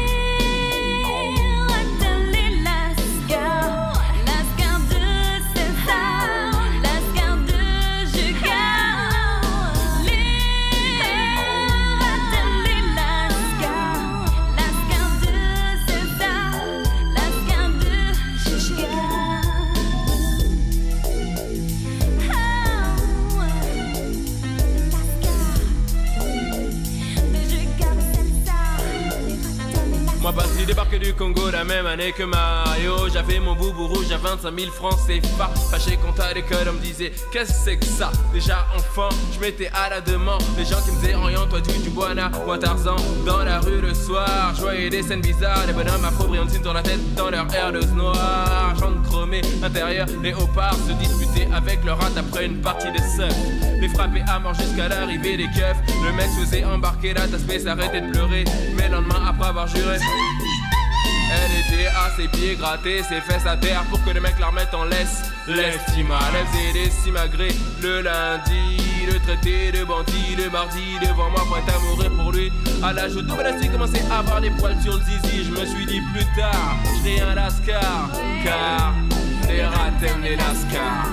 Moi parti débarqué du Congo la même année que Mario. J'avais mon boubou rouge à 25 000 francs CFA. Fâché quand à l'école on me disait qu'est-ce que c'est que ça. Déjà enfant je m'étais à la demande. Les gens qui me disaient oriente toi du Boana, moi Tarzan. Dans la rue le soir je voyais des scènes bizarres. Les bonhommes afro-brillants de sur la tête dans leur airdos noir. Chante chromé, intérieur, léopards se disputaient avec leur rate après une partie de surf. Les frapper à mort jusqu'à l'arrivée des keufs. Le mec se faisait embarquer là, t'as fait s'arrêter de pleurer. Mais le lendemain après avoir juré, elle était à ses pieds, grattait ses fesses à terre pour que le mec la remette en laisse. L'estima, elle faisait des simagrées le lundi, le traité de bandit, le mardi devant moi prête à mourir pour lui. À l'âge où tout monastique commençait à avoir des poils sur le zizi, je me suis dit plus tard, je serai un lascar, car les rats aiment les lascars.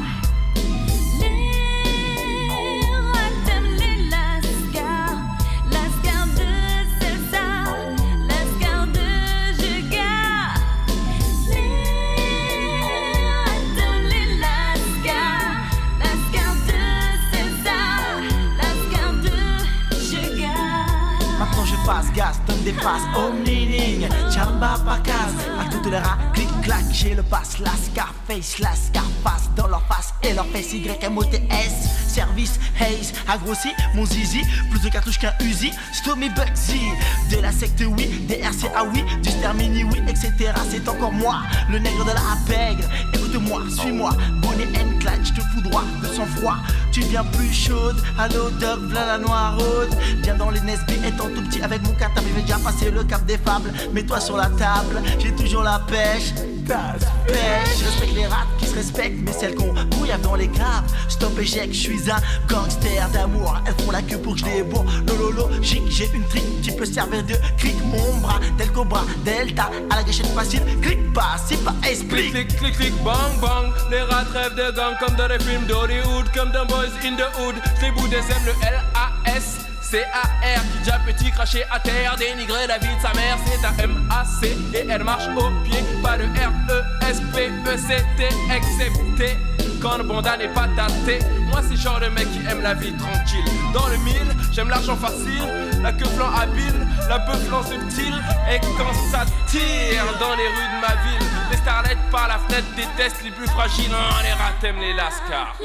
Passe gaz, donne des passes, omni-ligne, chamba pas case. À toutes les rats, clic-clac, j'ai le pass, la Scarface, la Scarface dans leur face et leur face Y-M-O-T-S. Service, Haze, a grossi mon zizi, plus de cartouches qu'un Uzi, Stomy Bugsy, de la secte oui, des RCA oui, du Stermini oui, etc. C'est encore moi, le nègre de la pègre. Écoute-moi, suis-moi, bonnet and clad, je te fous droit de sang-froid. Tu viens plus chaude, allô dog, v'là la noiraude. Viens dans les Nesby étant tout petit avec mon cartable, j'ai déjà passé le cap des fables. Mets-toi sur la table, j'ai toujours la pêche. Pêche, je respecte les rats qui se respectent, mais celles qu'on bouillave dans les graves. Stop échec, je suis un gangster d'amour. Elles font la queue pour que je les bourre. Lolo logique, j'ai une trick qui peut servir de clic. Mon bras, tel cobra, delta, à la gâchette facile. Clique pas, si pas, explique. Clic, clic, clic, bang, bang. Les rats rêvent de gang comme dans les films d'Hollywood, comme dans Boys in the Hood. Les bouts des M, le L-A-S. C-A-R qui déjà petit craché à terre, dénigrer la vie de sa mère, c'est un M-A-C et elle marche au pied, pas de R-E-S-P-E-C-T excepté quand le bonda n'est pas daté. Moi c'est le genre de mec qui aime la vie tranquille. Dans le mille, j'aime l'argent facile, la queue flan habile, la peu flan subtile. Et quand ça tire dans les rues de ma ville, les starlettes par la fenêtre détestent les plus fragiles. Oh, les rats aiment les lascars.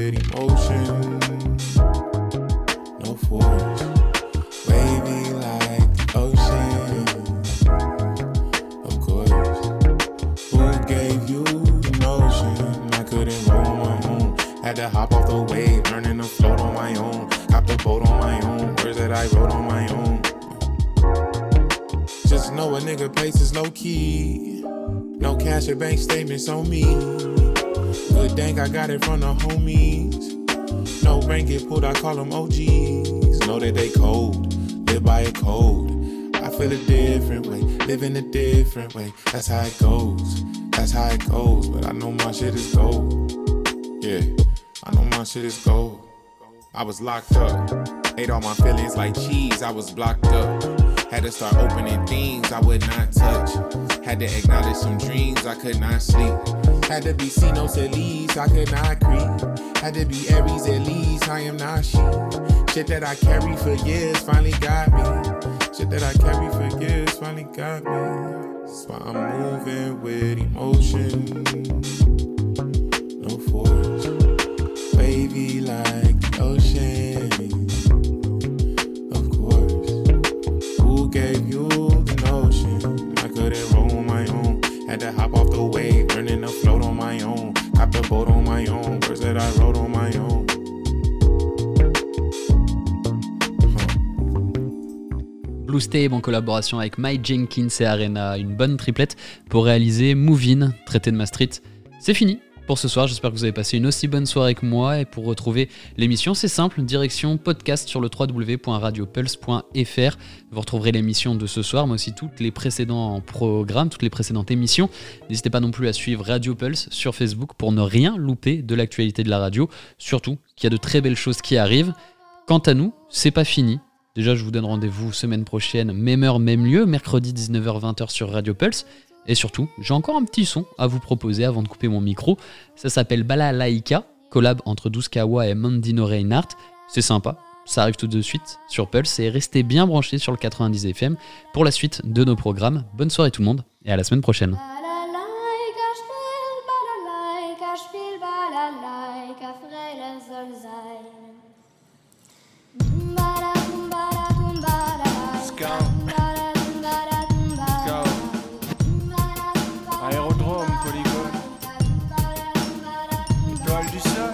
with emotion. No force, wavy like the ocean. Of course, who gave you the notion I couldn't roll on my own? Had to hop off the wave, learning to float on my own. Cop the boat on my own, words that I wrote on my own. Just know a nigga pace is low key. No cash or bank statements on me. Good dang, I got it from the homies. No rank get pulled, I call them OGs. Know that they cold, live by a code. I feel a different way, live in a different way. That's how it goes, that's how it goes. But I know my shit is gold. Yeah, I know my shit is gold. I was locked up, ate all my feelings like cheese, I was blocked up. Had to start opening things I would not touch. Had to acknowledge some dreams I could not sleep. Had to be Sinos at least, I could not creep. Had to be Aries at least, I am not she. Shit that I carry for years finally got me. Shit that I carry for years finally got me. That's why I'm moving with emotion. No force, wavy like the ocean. Of course, who gave you the notion I couldn't roll on my own? Had to hop off the wave, learning to float on my own. Cop the boat on my own, words that I wrote on my own. Blue Stable en collaboration avec Mike Jenkins et Arena, une bonne triplette pour réaliser Move In, traité de Maastricht. C'est fini pour ce soir, j'espère que vous avez passé une aussi bonne soirée que moi, et pour retrouver l'émission c'est simple, direction podcast sur le www.radiopulse.fr. Vous retrouverez l'émission de ce soir, mais aussi toutes les précédents programmes, toutes les précédentes émissions. N'hésitez pas non plus à suivre Radio Pulse sur Facebook pour ne rien louper de l'actualité de la radio, surtout qu'il y a de très belles choses qui arrivent. Quant à nous, c'est pas fini. Déjà, je vous donne rendez-vous semaine prochaine, même heure, même lieu, mercredi 19h-20h sur Radio Pulse. Et surtout, j'ai encore un petit son à vous proposer avant de couper mon micro. Ça s'appelle Balalaika, collab entre Douskawa et Mandino Reinhardt. C'est sympa, ça arrive tout de suite sur Pulse, et restez bien branchés sur le 90 FM pour la suite de nos programmes. Bonne soirée tout le monde, et à la semaine prochaine. Aérodrome, polygone, étoile du sol.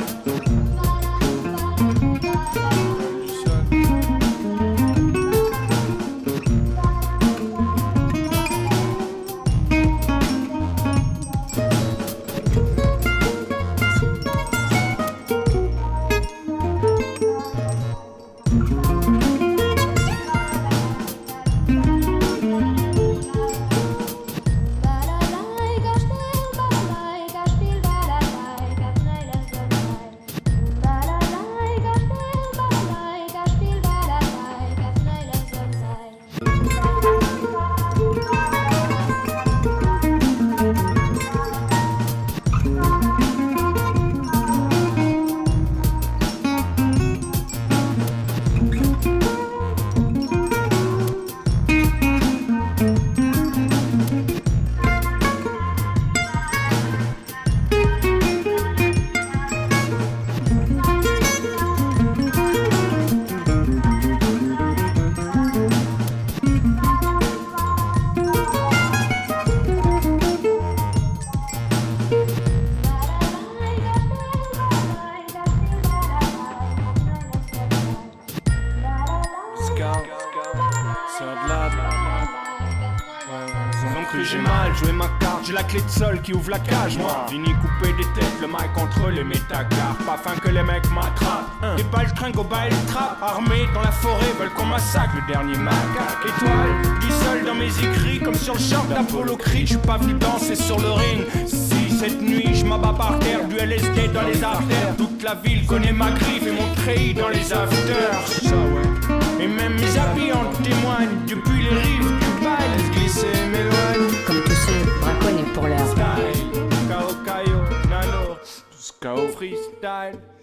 J'ai la clé de sol qui ouvre la cage, moi. Fini couper des têtes, le mic entre les métacards. Pas fin que les mecs m'attrapent. Des balles trinquent au bal trap. Armés dans la forêt, veulent qu'on massacre le dernier macaque. Étoile, glissole dans mes écrits, comme sur le champ d'Apollo Creed. J'suis pas venu danser sur le ring. Si cette nuit, j'm'abats par terre, du LSD dans les artères. Toute la ville connaît ma griffe et mon treillis dans les afters. Ça, ouais. Et même mes habits en témoignent. Depuis les rives du bal, glisser m'éloigne. Comme tous ceux braconnés pour l'heure. Style, Kao Kayo, Nano, tous KO freestyle.